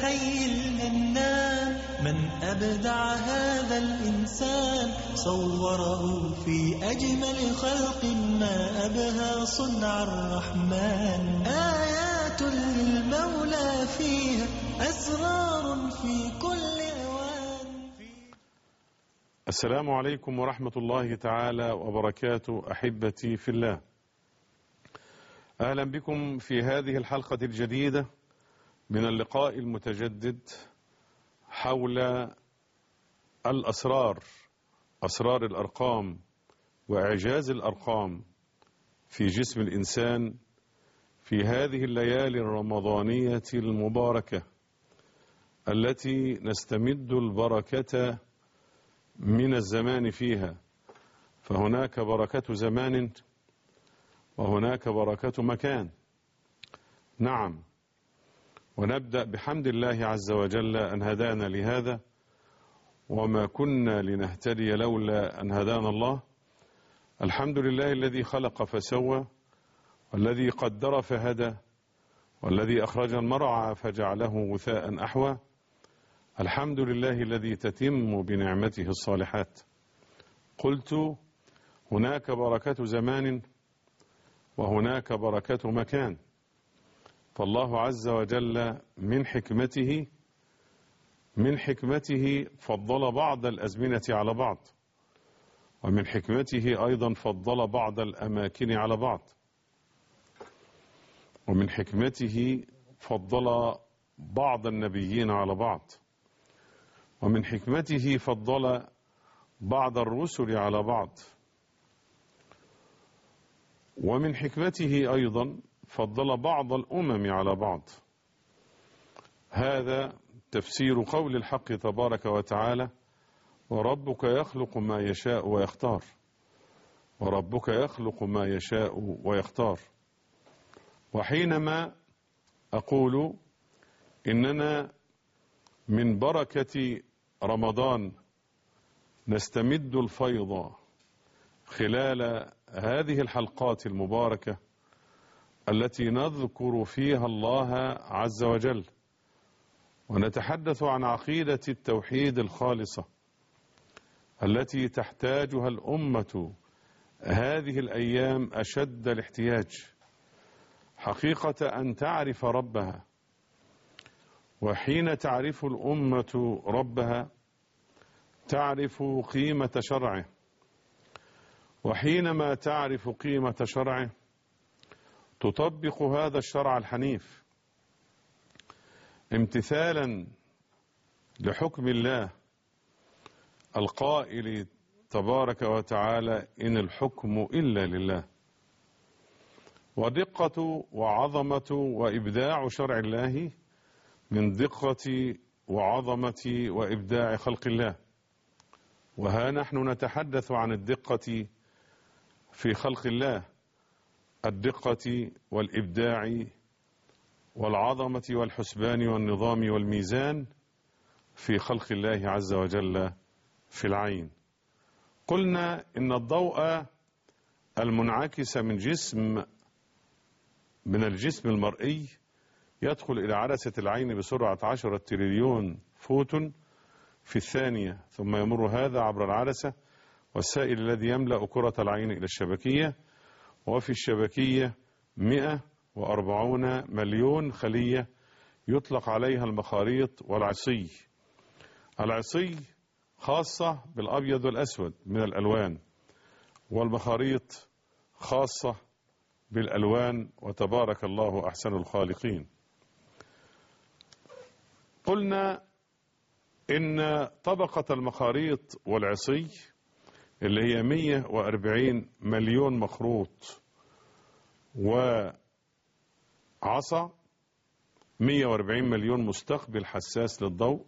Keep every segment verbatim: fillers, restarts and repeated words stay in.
الحي المنان من أبدع هذا الإنسان صوره في أجمل خلق ما أبهى صنع الرحمن آيات للمولى فيها أسرار في كل أوان. السلام عليكم ورحمة الله تعالى وبركاته. أحبتي في الله، أهلا بكم في هذه الحلقة الجديدة من اللقاء المتجدد حول الأسرار، أسرار الأرقام وإعجاز الأرقام في جسم الإنسان في هذه الليالي الرمضانية المباركة التي نستمد البركة من الزمان فيها، فهناك بركة زمان وهناك بركة مكان. نعم، ونبدأ بحمد الله عز وجل أن هدانا لهذا، وما كنا لنهتدي لولا أن هدانا الله. الحمد لله الذي خلق فسوى، والذي قدر فهدى، والذي أخرج المرعى فجعله غثاء أحوى. الحمد لله الذي تتم بنعمته الصالحات. قلت هناك بركة زمان وهناك بركة مكان، فالله عز وجل من حكمته من حكمته فضل بعض الأزمنة على بعض، ومن حكمته أيضا فضل بعض الأماكن على بعض، ومن حكمته فضل بعض النبيين على بعض، ومن حكمته فضل بعض الرسل على بعض، ومن حكمته أيضا فضل بعض الأمم على بعض. هذا تفسير قول الحق تبارك وتعالى: وربك يخلق ما يشاء ويختار، وربك يخلق ما يشاء ويختار. وحينما أقول إننا من بركة رمضان نستمد الفيض خلال هذه الحلقات المباركة التي نذكر فيها الله عز وجل ونتحدث عن عقيدة التوحيد الخالصة التي تحتاجها الأمة هذه الأيام أشد الاحتياج، حقيقة أن تعرف ربها. وحين تعرف الأمة ربها تعرف قيمة شرعه، وحينما تعرف قيمة شرعه تطبق هذا الشرع الحنيف امتثالا لحكم الله القائل تبارك وتعالى: إن الحكم إلا لله. ودقة وعظمة وإبداع شرع الله من دقة وعظمة وإبداع خلق الله. وها نحن نتحدث عن الدقة في خلق الله، الدقة والإبداع والعظمة والحسبان والنظام والميزان في خلق الله عز وجل في العين. قلنا إن الضوء المنعكس من جسم من الجسم المرئي يدخل إلى عدسة العين بسرعة عشرة تريليون فوتون في الثانية، ثم يمر هذا عبر العدسة والسائل الذي يملأ كرة العين إلى الشبكية، وفي الشبكية مئة وأربعون مليون خلية يطلق عليها المخاريط والعصي. العصي خاصة بالأبيض والأسود من الألوان، والمخاريط خاصة بالألوان، وتبارك الله أحسن الخالقين. قلنا إن طبقة المخاريط والعصي اللي هي مئة وأربعين مليون مخروط وعصا، مئة وأربعين مليون مستقبل حساس للضوء.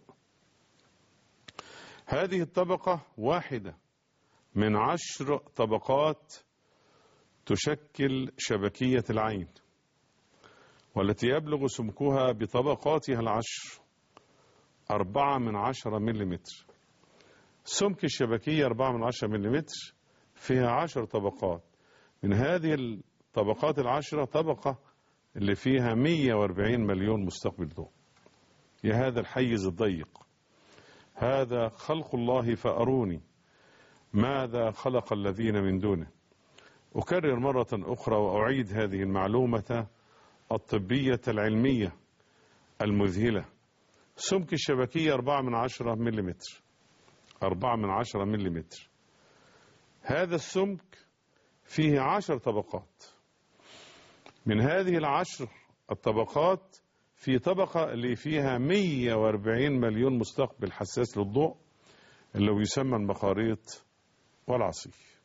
هذه الطبقة واحدة من عشر طبقات تشكل شبكية العين، والتي يبلغ سمكها بطبقاتها العشر أربعة من عشرة مليمتر. سمك الشبكية أربعة من عشرة مليمتر، فيها عشر طبقات. من هذه الطبقات العشرة طبقة اللي فيها مئة وأربعين مليون مستقبل ضوء. في هذا الحيز الضيق. هذا خلق الله فأروني ماذا خلق الذين من دونه. أكرر مرة أخرى وأعيد هذه المعلومة الطبية العلمية المذهلة. سمك الشبكية أربعة من عشرة مليمتر، أربعة من عشرة مليمتر. هذا السمك فيه عشر طبقات. من هذه العشر الطبقات في طبقة اللي فيها مئة وأربعين مليون مستقبل حساس للضوء اللي هو يسمى المخاريط والعصيف.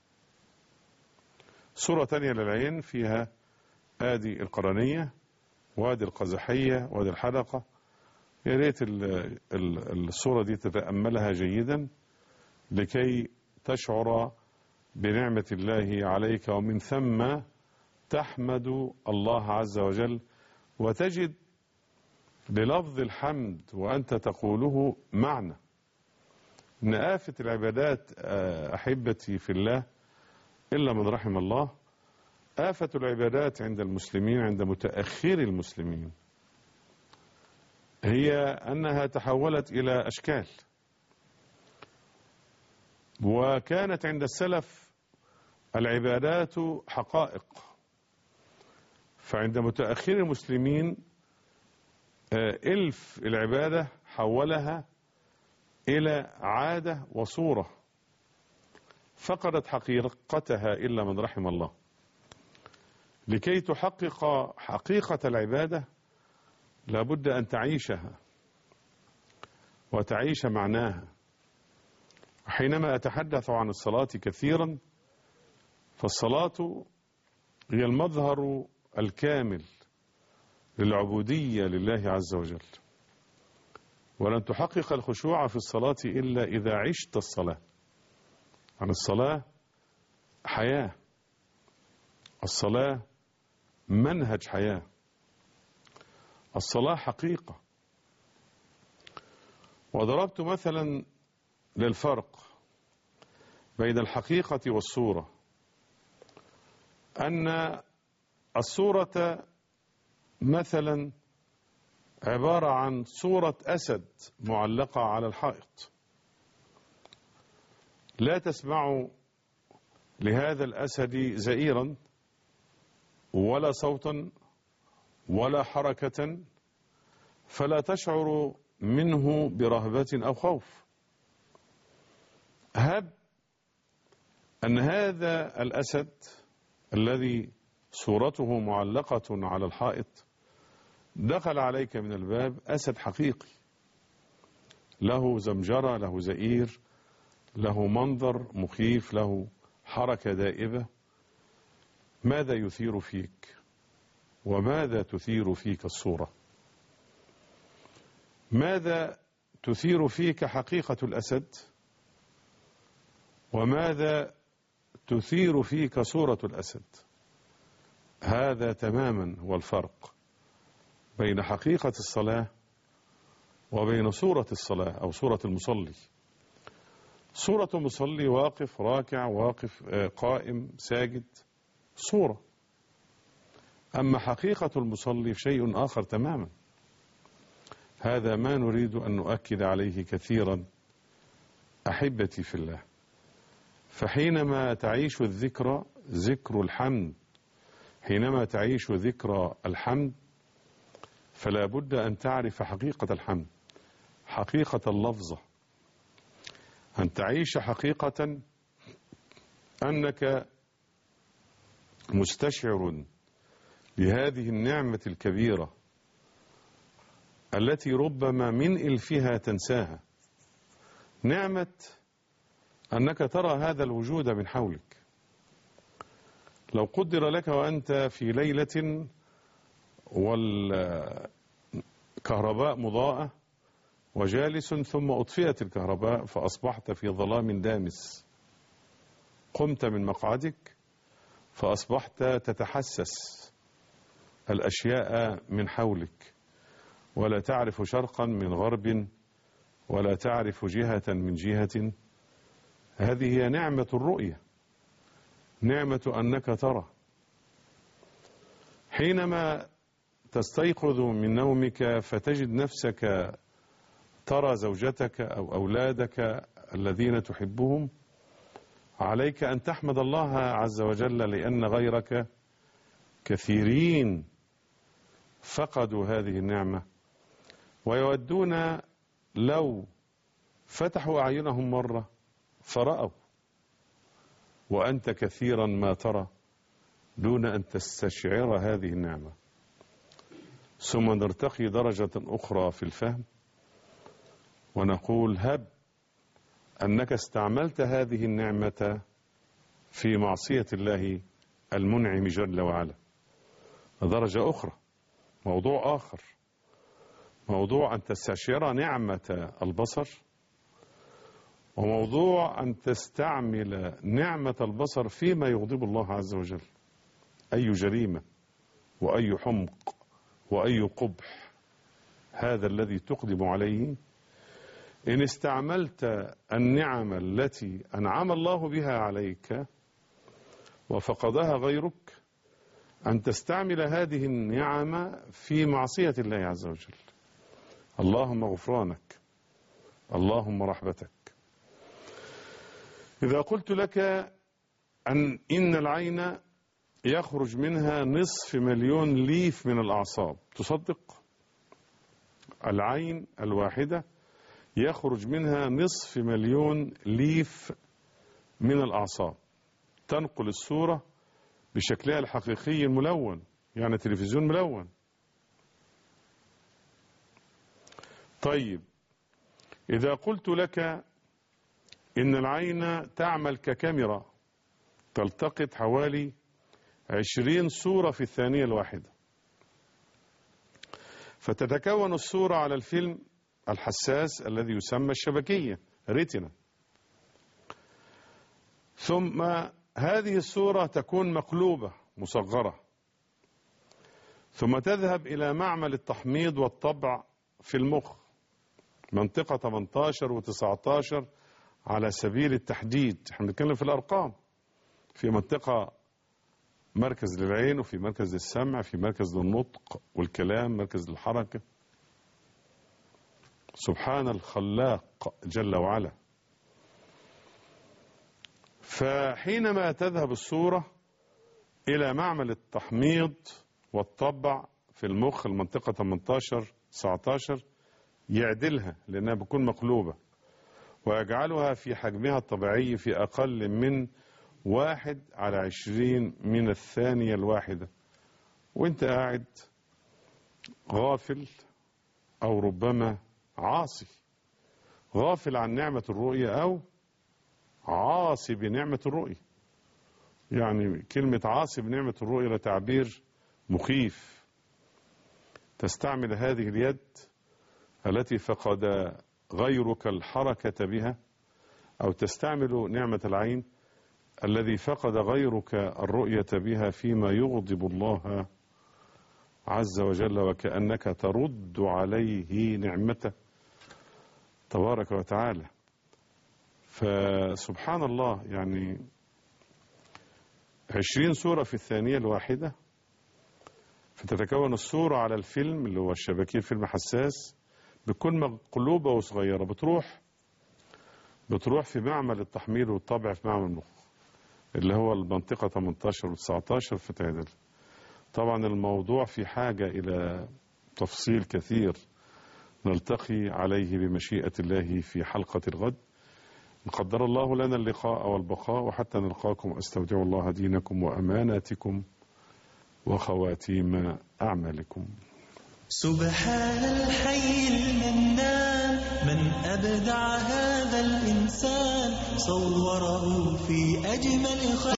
صورة تانية للعين فيها آدي القرنية وادي القزحية وادي الحلقة. يا ريت الصورة دي تتأملها جيدا لكي تشعر بنعمة الله عليك، ومن ثم تحمد الله عز وجل وتجد للفظ الحمد وأنت تقوله معنى. إن آفة العبادات أحبتي في الله إلا من رحم الله، آفة العبادات عند المسلمين عند متأخر المسلمين هي أنها تحولت إلى أشكال، وكانت عند السلف العبادات حقائق. فعند متأخر المسلمين إلف العبادة حولها إلى عادة وصورة فقدت حقيقتها إلا من رحم الله. لكي تحقق حقيقة العبادة لابد أن تعيشها وتعيش معناها. حينما أتحدث عن الصلاة كثيرا فالصلاة هي المظهر الكامل للعبودية لله عز وجل، ولن تحقق الخشوع في الصلاة إلا إذا عشت الصلاة. عن الصلاة حياة، الصلاة منهج حياة، الصلاة حقيقة. وضربت مثلا للفرق بين الحقيقة والصورة، أن الصورة مثلا عبارة عن صورة أسد معلقة على الحائط، لا تسمع لهذا الأسد زئيرا ولا صوتا ولا حركة، فلا تشعر منه برهبة أو خوف. هب أن هذا الأسد الذي صورته معلقة على الحائط دخل عليك من الباب أسد حقيقي، له زمجرة، له زئير، له منظر مخيف، له حركة دائبة. ماذا يثير فيك وماذا تثير فيك الصورة؟ ماذا تثير فيك حقيقة الأسد وماذا تثير فيك صورة الأسد؟ هذا تماما هو الفرق بين حقيقة الصلاة وبين صورة الصلاة أو صورة المصلي. صورة المصلي واقف راكع، واقف قائم ساجد، صورة. أما حقيقة المصلي شيء آخر تماما. هذا ما نريد أن نؤكد عليه كثيرا أحبتي في الله. فحينما تعيش الذكرى ذكر الحمد، حينما تعيش ذكرى الحمد فلا بد أن تعرف حقيقة الحمد، حقيقة اللفظة، أن تعيش حقيقة أنك مستشعر بهذه النعمة الكبيرة التي ربما من إلفها تنساها. نعمة أنك ترى هذا الوجود من حولك. لو قدر لك وأنت في ليلة والكهرباء مضاءة وجالس ثم أطفئت الكهرباء فأصبحت في ظلام دامس، قمت من مقعدك فأصبحت تتحسس الأشياء من حولك، ولا تعرف شرقا من غرب ولا تعرف جهة من جهة. هذه هي نعمة الرؤية، نعمة أنك ترى. حينما تستيقظ من نومك فتجد نفسك ترى زوجتك أو أولادك الذين تحبهم، عليك أن تحمد الله عز وجل، لأن غيرك كثيرين فقدوا هذه النعمة ويودون لو فتحوا أعينهم مرة فرأوا، وأنت كثيرا ما ترى دون أن تستشعر هذه النعمة. ثم نرتقي درجة أخرى في الفهم ونقول هب أنك استعملت هذه النعمة في معصية الله المنعم جل وعلا. درجة أخرى، موضوع آخر، موضوع أن تستشعر نعمة البصر، وموضوع أن تستعمل نعمة البصر فيما يغضب الله عز وجل. أي جريمة وأي حمق وأي قبح هذا الذي تقدم عليه إن استعملت النعم التي أنعم الله بها عليك وفقدها غيرك، أن تستعمل هذه النعم في معصية الله عز وجل. اللهم غفرانك، اللهم رحمتك. إذا قلت لك أن إن العين يخرج منها نصف مليون ليف من الأعصاب، تصدق؟ العين الواحدة يخرج منها نصف مليون ليف من الأعصاب، تنقل الصورة بشكلها الحقيقي الملون، يعني تلفزيون ملون. طيب إذا قلت لك إن العين تعمل ككاميرا، تلتقط حوالي عشرين صورة في الثانية الواحدة، فتتكون الصورة على الفيلم الحساس الذي يسمى الشبكية ريتنا، ثم هذه الصورة تكون مقلوبة مصغرة، ثم تذهب إلى معمل التحميض والطبع في المخ، منطقة ثمانية عشر وتسعة عشر على سبيل التحديد، احنا بنتكلم في الأرقام، في منطقة مركز للعين، وفي مركز للسمع، في مركز للنطق والكلام، مركز للحركة. سبحان الخلاق جل وعلا. فحينما تذهب الصورة إلى معمل التحميض والطبع في المخ المنطقة ثمانية عشر تسعة عشر يعدلها، لأنها بتكون مقلوبة، ويجعلها في حجمها الطبيعي في أقل من واحد على عشرين من الثانية الواحدة، وانت قاعد غافل أو ربما عاصي، غافل عن نعمة الرؤية أو عاصي بنعمة الرؤية. يعني كلمة عاصي بنعمة الرؤية لتعبير مخيف. تستعمل هذه اليد التي فقد غيرك الحركة بها، أو تستعمل نعمة العين الذي فقد غيرك الرؤية بها فيما يغضب الله عز وجل، وكأنك ترد عليه نعمته تبارك وتعالى. فسبحان الله، يعني عشرين صورة في الثانية الواحدة، فتتكون الصورة على الفيلم اللي هو الشبكية، فيلم حساس، بتكون مقلوبة وصغيرة، بتروح بتروح في معمل التحميل والطبع في معمل المخ اللي هو المنطقة ثمانية عشر وتسعة عشر، فتعدل. طبعا الموضوع في حاجة إلى تفصيل كثير نلتقي عليه بمشيئة الله في حلقة الغد. قدر الله لنا اللقاء والبقاء، وحتى نلقاكم أستودع الله دينكم وأماناتكم وخواتيم أعمالكم. سبحان الحي المنان، من أبدع هذا الإنسان، صوره في أجمل خلق.